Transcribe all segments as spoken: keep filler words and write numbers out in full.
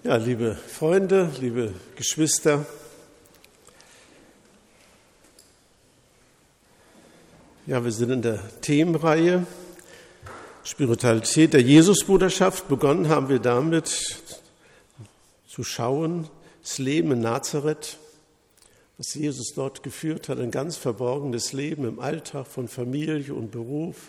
Ja, liebe Freunde, liebe Geschwister, ja, wir sind in der Themenreihe Spiritualität der Jesusbruderschaft. Begonnen haben wir damit zu schauen, das Leben in Nazareth, was Jesus dort geführt hat, ein ganz verborgenes Leben im Alltag von Familie und Beruf,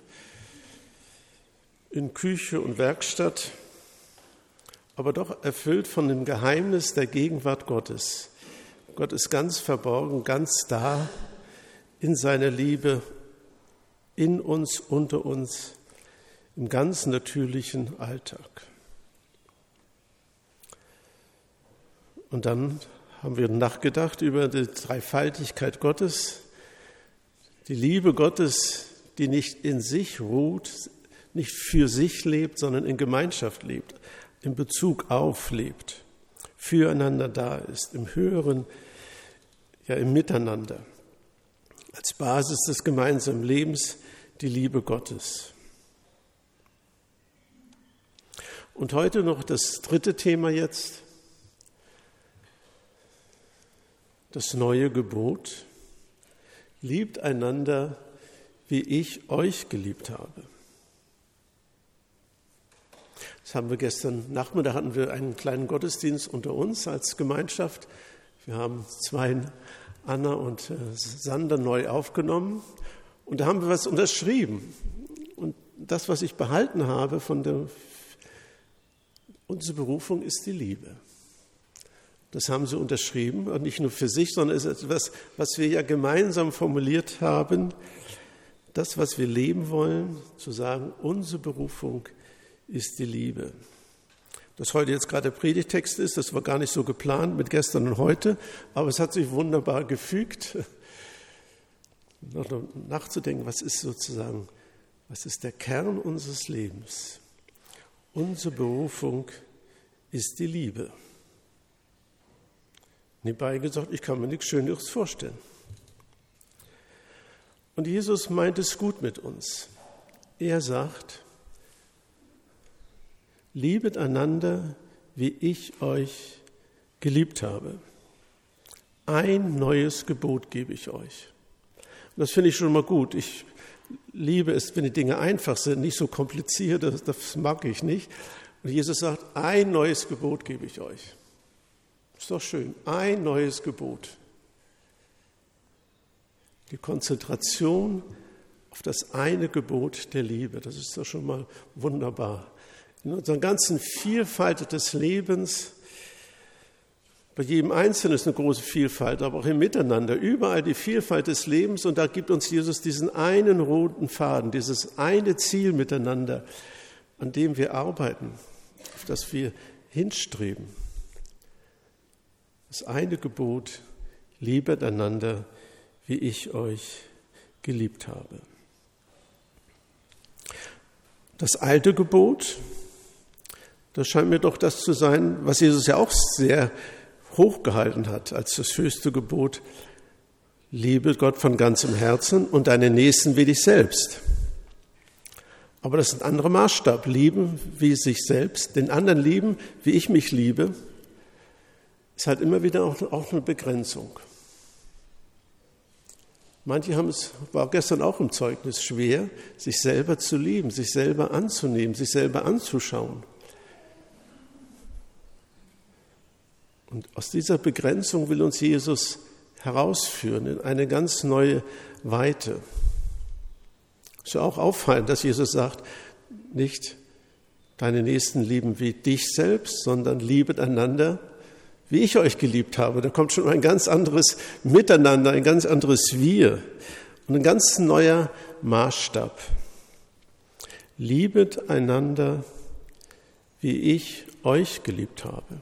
in Küche und Werkstatt, aber doch erfüllt von dem Geheimnis der Gegenwart Gottes. Gott ist ganz verborgen, ganz da in seiner Liebe, in uns, unter uns, im ganz natürlichen Alltag. Und dann haben wir nachgedacht über die Dreifaltigkeit Gottes, die Liebe Gottes, die nicht in sich ruht, nicht für sich lebt, sondern in Gemeinschaft lebt, in Bezug auf lebt, füreinander da ist, im Höheren, ja im Miteinander. Als Basis des gemeinsamen Lebens die Liebe Gottes. Und heute noch das dritte Thema jetzt, das neue Gebot. Liebt einander, wie ich euch geliebt habe. Das haben wir gestern Nachmittag, hatten wir einen kleinen Gottesdienst unter uns als Gemeinschaft. Wir haben zwei, Anna und Sander, neu aufgenommen. Und da haben wir was unterschrieben. Und das, was ich behalten habe von der, unsere Berufung ist die Liebe. Das haben sie unterschrieben, und nicht nur für sich, sondern es ist etwas, was wir ja gemeinsam formuliert haben. Das, was wir leben wollen, zu sagen, unsere Berufung ist die Liebe. Das heute jetzt gerade der Predigtext ist, das war gar nicht so geplant mit gestern und heute, aber es hat sich wunderbar gefügt, noch nachzudenken, was ist sozusagen, was ist der Kern unseres Lebens? Unsere Berufung ist die Liebe. Nebenbei gesagt, ich kann mir nichts Schöneres vorstellen. Und Jesus meint es gut mit uns. Er sagt, liebet einander, wie ich euch geliebt habe. Ein neues Gebot gebe ich euch. Und das finde ich schon mal gut. Ich liebe es, wenn die Dinge einfach sind, nicht so kompliziert, das, das mag ich nicht. Und Jesus sagt, ein neues Gebot gebe ich euch. Ist doch schön, ein neues Gebot. Die Konzentration auf das eine Gebot der Liebe, das ist doch schon mal wunderbar. In unserer ganzen Vielfalt des Lebens, bei jedem Einzelnen ist eine große Vielfalt, aber auch im Miteinander, überall die Vielfalt des Lebens. Und da gibt uns Jesus diesen einen roten Faden, dieses eine Ziel miteinander, an dem wir arbeiten, auf das wir hinstreben. Das eine Gebot, liebet einander, wie ich euch geliebt habe. Das alte Gebot, das scheint mir doch das zu sein, was Jesus ja auch sehr hochgehalten hat als das höchste Gebot. Liebe Gott von ganzem Herzen und deinen Nächsten wie dich selbst. Aber das ist ein anderer Maßstab. Lieben wie sich selbst, den anderen lieben, wie ich mich liebe, ist halt immer wieder auch, auch eine Begrenzung. Manche haben es, war gestern auch im Zeugnis, schwer, sich selber zu lieben, sich selber anzunehmen, sich selber anzuschauen. Und aus dieser Begrenzung will uns Jesus herausführen in eine ganz neue Weite. Es ist ja auch auffallend, dass Jesus sagt, nicht deine Nächsten lieben wie dich selbst, sondern liebet einander, wie ich euch geliebt habe. Da kommt schon ein ganz anderes Miteinander, ein ganz anderes Wir und ein ganz neuer Maßstab. Liebet einander, wie ich euch geliebt habe.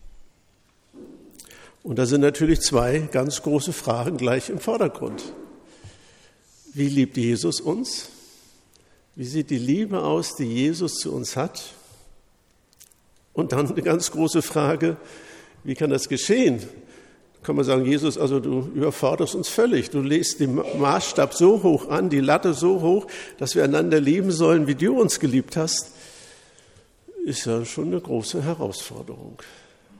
Und da sind natürlich zwei ganz große Fragen gleich im Vordergrund. Wie liebt Jesus uns? Wie sieht die Liebe aus, die Jesus zu uns hat? Und dann eine ganz große Frage, wie kann das geschehen? Kann man sagen, Jesus, also du überforderst uns völlig. Du legst den Maßstab so hoch an, die Latte so hoch, dass wir einander lieben sollen, wie du uns geliebt hast. Ist ja schon eine große Herausforderung.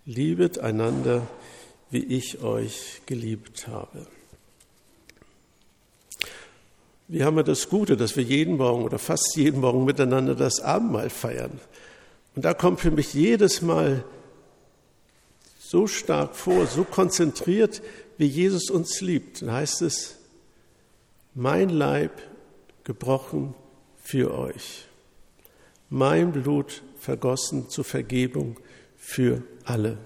liebet einander, wie ich euch geliebt habe. Wir haben ja das Gute, dass wir jeden Morgen oder fast jeden Morgen miteinander das Abendmahl feiern. Und da kommt für mich jedes Mal so stark vor, so konzentriert, wie Jesus uns liebt. Dann heißt es, mein Leib gebrochen für euch, mein Blut vergossen zur Vergebung für alle.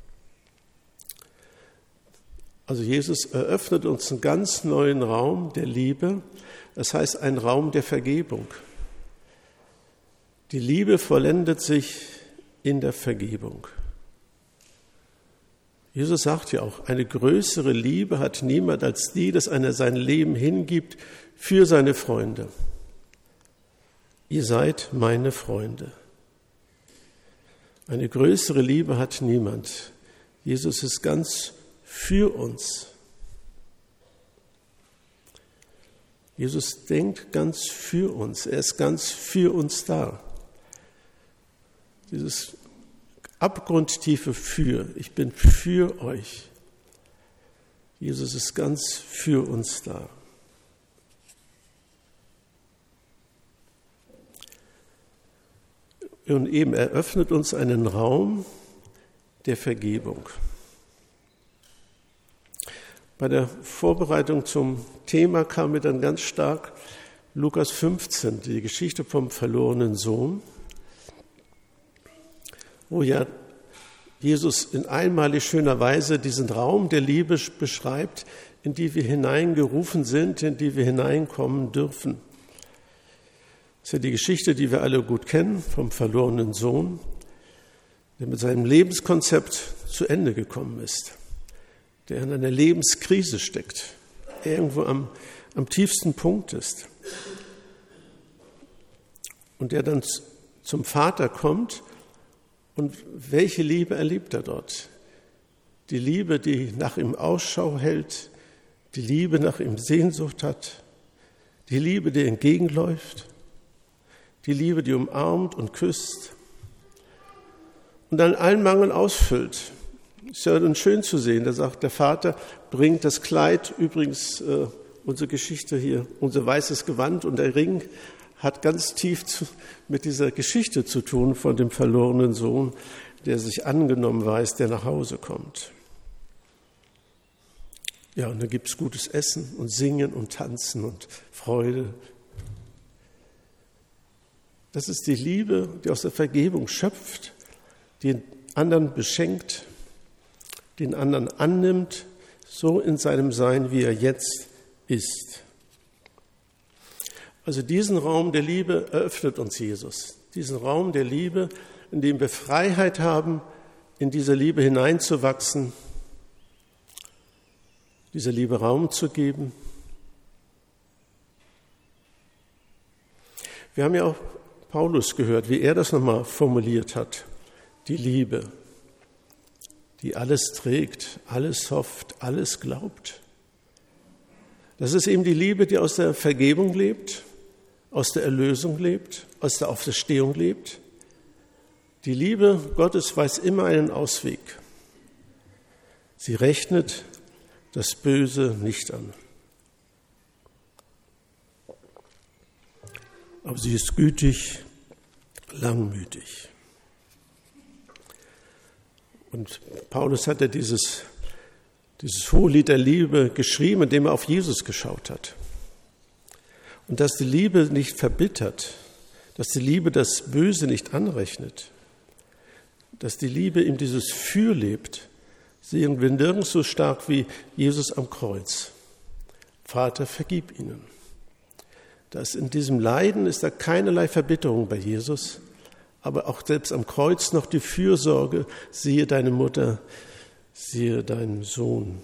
Also Jesus eröffnet uns einen ganz neuen Raum der Liebe, das heißt ein Raum der Vergebung. Die Liebe vollendet sich in der Vergebung. Jesus sagt ja auch, eine größere Liebe hat niemand als die, dass einer sein Leben hingibt für seine Freunde. Ihr seid meine Freunde. Eine größere Liebe hat niemand. Jesus ist ganz für uns. Jesus denkt ganz für uns. Er ist ganz für uns da. Dieses abgrundtiefe Für. Ich bin für euch. Jesus ist ganz für uns da. Und eben eröffnet uns einen Raum der Vergebung. Bei der Vorbereitung zum Thema kam mir dann ganz stark Lukas fünfzehn, die Geschichte vom verlorenen Sohn, wo ja Jesus in einmalig schöner Weise diesen Raum der Liebe beschreibt, in die wir hineingerufen sind, in die wir hineinkommen dürfen. Das ist ja die Geschichte, die wir alle gut kennen, vom verlorenen Sohn, der mit seinem Lebenskonzept zu Ende gekommen ist, der in einer Lebenskrise steckt, irgendwo am, am tiefsten Punkt ist und der dann zum Vater kommt. Und welche Liebe erlebt er dort? Die Liebe, die nach ihm Ausschau hält, die Liebe nach ihm Sehnsucht hat, die Liebe, die entgegenläuft, die Liebe, die umarmt und küsst und dann allen Mangel ausfüllt. Ist ja dann schön zu sehen, da sagt der Vater, bringt das Kleid, übrigens äh, unsere Geschichte hier, unser weißes Gewand und der Ring hat ganz tief zu, mit dieser Geschichte zu tun von dem verlorenen Sohn, der sich angenommen weiß, der nach Hause kommt. Ja, und da gibt es gutes Essen und Singen und Tanzen und Freude. Das ist die Liebe, die aus der Vergebung schöpft, die den anderen beschenkt, den anderen annimmt, so in seinem Sein, wie er jetzt ist. Also diesen Raum der Liebe eröffnet uns Jesus. Diesen Raum der Liebe, in dem wir Freiheit haben, in diese Liebe hineinzuwachsen, dieser Liebe Raum zu geben. Wir haben ja auch Paulus gehört, wie er das nochmal formuliert hat. Die Liebe, die alles trägt, alles hofft, alles glaubt. Das ist eben die Liebe, die aus der Vergebung lebt, aus der Erlösung lebt, aus der Auferstehung lebt. Die Liebe Gottes weiß immer einen Ausweg. Sie rechnet das Böse nicht an. Aber sie ist gütig, langmütig. Und Paulus hat ja dieses, dieses Hohelied der Liebe geschrieben, indem er auf Jesus geschaut hat. Und dass die Liebe nicht verbittert, dass die Liebe das Böse nicht anrechnet, dass die Liebe ihm dieses Für lebt, sehen wir nirgends so stark wie Jesus am Kreuz. Vater, vergib ihnen. Das in diesem Leiden ist da keinerlei Verbitterung bei Jesus, aber auch selbst am Kreuz noch die Fürsorge, siehe deine Mutter, siehe deinen Sohn.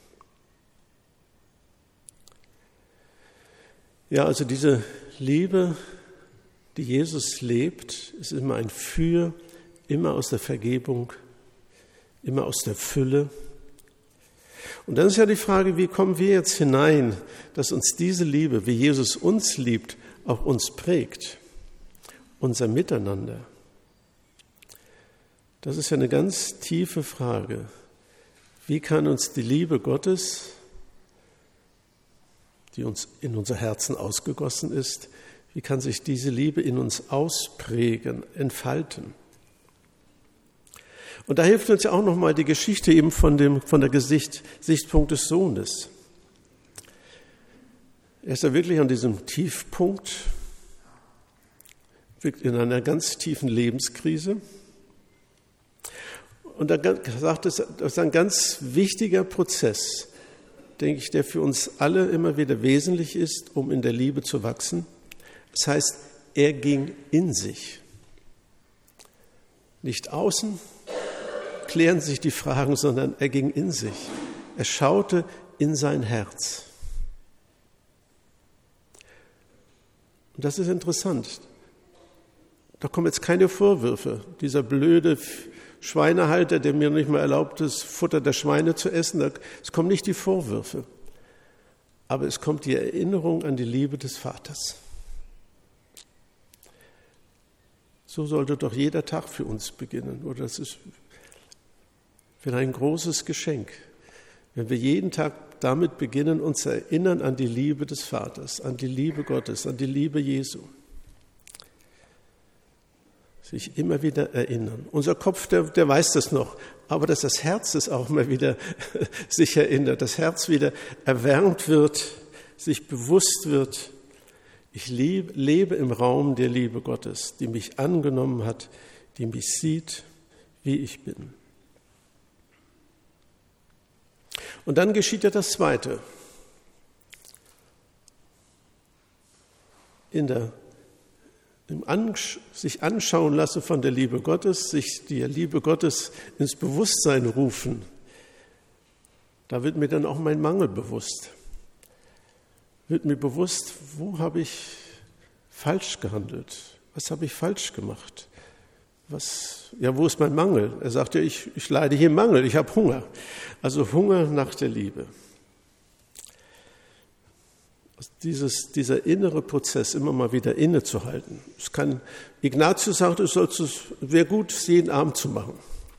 Ja, also diese Liebe, die Jesus lebt, ist immer ein Für, immer aus der Vergebung, immer aus der Fülle. Und dann ist ja die Frage, wie kommen wir jetzt hinein, dass uns diese Liebe, wie Jesus uns liebt, auch uns prägt, unser Miteinander. Das ist ja eine ganz tiefe Frage. Wie kann uns die Liebe Gottes, die uns in unser Herzen ausgegossen ist, wie kann sich diese Liebe in uns ausprägen, entfalten? Und da hilft uns ja auch nochmal die Geschichte eben von dem, von der Gesicht, Sichtpunkt des Sohnes. Er ist ja wirklich an diesem Tiefpunkt, in einer ganz tiefen Lebenskrise. Und da sagt es, das ist ein ganz wichtiger Prozess, denke ich, der für uns alle immer wieder wesentlich ist, um in der Liebe zu wachsen. Das heißt, er ging in sich. Nicht außen klären sich die Fragen, sondern er ging in sich. Er schaute in sein Herz. Und das ist interessant. Da kommen jetzt keine Vorwürfe. Dieser blöde Schweinehalter, der mir nicht mal erlaubt, das Futter der Schweine zu essen, es kommen nicht die Vorwürfe. Aber es kommt die Erinnerung an die Liebe des Vaters. So sollte doch jeder Tag für uns beginnen. Oder das ist für ein großes Geschenk, wenn wir jeden Tag damit beginnen, uns zu erinnern an die Liebe des Vaters, an die Liebe Gottes, an die Liebe Jesu. Sich immer wieder erinnern. Unser Kopf, der, der weiß das noch, aber dass das Herz es auch mal wieder sich erinnert, das Herz wieder erwärmt wird, sich bewusst wird, ich lebe, lebe im Raum der Liebe Gottes, die mich angenommen hat, die mich sieht, wie ich bin. Und dann geschieht ja das Zweite. In der, im Ansch- sich anschauen lassen von der Liebe Gottes, sich die Liebe Gottes ins Bewusstsein rufen, da wird mir dann auch mein Mangel bewusst. Wird mir bewusst, wo habe ich falsch gehandelt? Was habe ich falsch gemacht? Was, ja, wo ist mein Mangel? Er sagt ja, ich, ich leide hier Mangel, ich habe Hunger. Also Hunger nach der Liebe. Dieses, dieser innere Prozess, immer mal wieder innezuhalten. Es kann, Ignatius sagt, es wäre gut, es jeden Abend zu machen.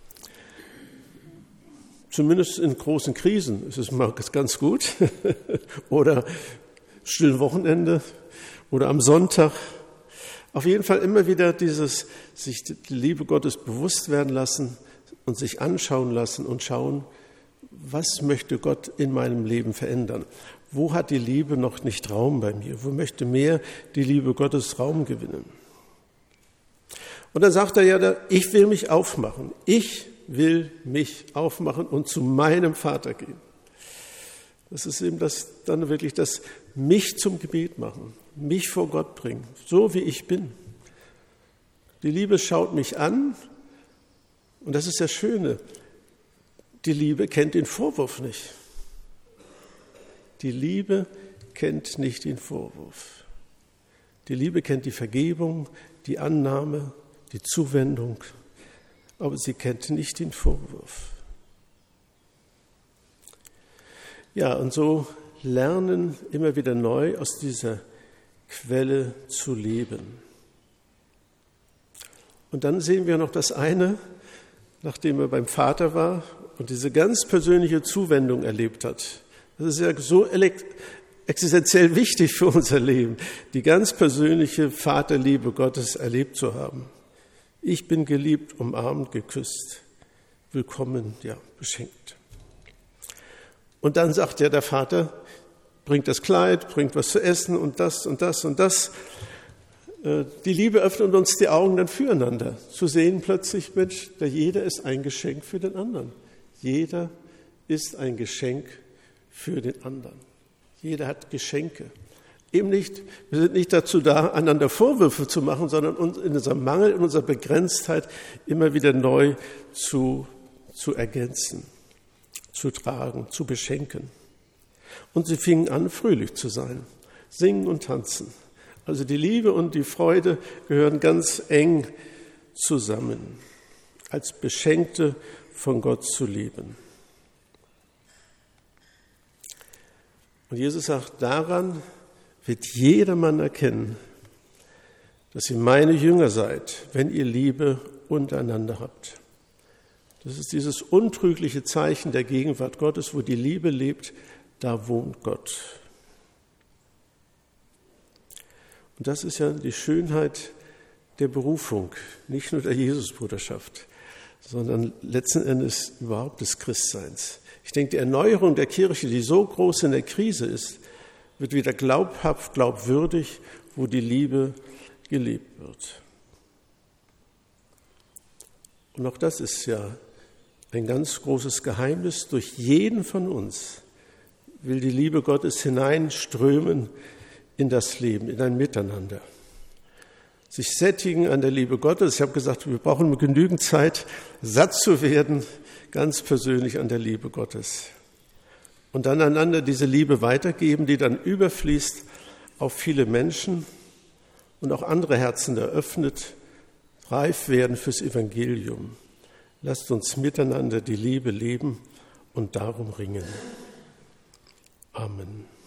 Zumindest in großen Krisen ist es mal ganz gut. Oder stillen Wochenende oder am Sonntag. Auf jeden Fall immer wieder dieses, sich die Liebe Gottes bewusst werden lassen und sich anschauen lassen und schauen, was möchte Gott in meinem Leben verändern? Wo hat die Liebe noch nicht Raum bei mir? Wo möchte mehr die Liebe Gottes Raum gewinnen? Und dann sagt er ja, ich will mich aufmachen. Ich will mich aufmachen und zu meinem Vater gehen. Das ist eben das, dann wirklich das mich zum Gebet machen, mich vor Gott bringen, so wie ich bin. Die Liebe schaut mich an und das ist das Schöne. Die Liebe kennt den Vorwurf nicht. Die Liebe kennt nicht den Vorwurf. Die Liebe kennt die Vergebung, die Annahme, die Zuwendung, aber sie kennt nicht den Vorwurf. Ja, und so lernen immer wieder neu aus dieser Quelle zu leben. Und dann sehen wir noch das eine, nachdem er beim Vater war und diese ganz persönliche Zuwendung erlebt hat. Das ist ja so existenziell wichtig für unser Leben, die ganz persönliche Vaterliebe Gottes erlebt zu haben. Ich bin geliebt, umarmt, geküsst, willkommen, ja, beschenkt. Und dann sagt ja der Vater, bringt das Kleid, bringt was zu essen und das und das und das. Die Liebe öffnet uns die Augen dann füreinander. Zu sehen plötzlich, Mensch, der jeder ist ein Geschenk für den anderen. Jeder ist ein Geschenk für den anderen. Jeder hat Geschenke. Eben nicht, wir sind nicht dazu da, einander Vorwürfe zu machen, sondern uns in unserem Mangel, in unserer Begrenztheit immer wieder neu zu, zu ergänzen, zu tragen, zu beschenken. Und sie fingen an, fröhlich zu sein, singen und tanzen. Also die Liebe und die Freude gehören ganz eng zusammen, als Beschenkte von Gott zu leben. Und Jesus sagt, daran wird jedermann erkennen, dass ihr meine Jünger seid, wenn ihr Liebe untereinander habt. Das ist dieses untrügliche Zeichen der Gegenwart Gottes, wo die Liebe lebt, da wohnt Gott. Und das ist ja die Schönheit der Berufung, nicht nur der Jesusbruderschaft, sondern letzten Endes überhaupt des Christseins. Ich denke, die Erneuerung der Kirche, die so groß in der Krise ist, wird wieder glaubhaft, glaubwürdig, wo die Liebe gelebt wird. Und auch das ist ja ein ganz großes Geheimnis. Durch jeden von uns will die Liebe Gottes hineinströmen in das Leben, in ein Miteinander. Sich sättigen an der Liebe Gottes. Ich habe gesagt, wir brauchen genügend Zeit, satt zu werden, ganz persönlich an der Liebe Gottes. Und dann einander diese Liebe weitergeben, die dann überfließt auf viele Menschen und auch andere Herzen eröffnet, reif werden fürs Evangelium. Lasst uns miteinander die Liebe leben und darum ringen. Amen.